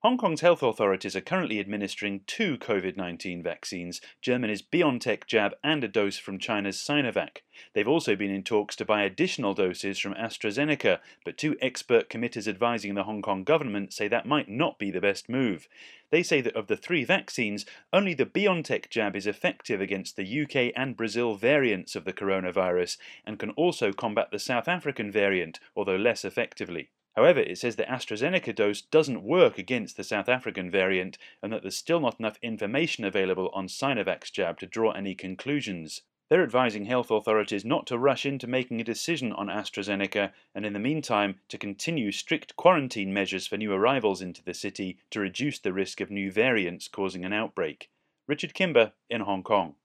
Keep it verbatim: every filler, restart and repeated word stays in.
Hong Kong's health authorities are currently administering two COVID nineteen vaccines, Germany's BioNTech jab and a dose from China's Sinovac. They've also been in talks to buy additional doses from AstraZeneca, but two expert committees advising the Hong Kong government say that might not be the best move. They say that of the three vaccines, only the BioNTech jab is effective against the U K and Brazil variants of the coronavirus and can also combat the South African variant, although less effectively. However, it says the AstraZeneca dose doesn't work against the South African variant and that there's still not enough information available on Sinovac's jab to draw any conclusions. They're advising health authorities not to rush into making a decision on AstraZeneca and in the meantime to continue strict quarantine measures for new arrivals into the city to reduce the risk of new variants causing an outbreak. Richard Kimber in Hong Kong.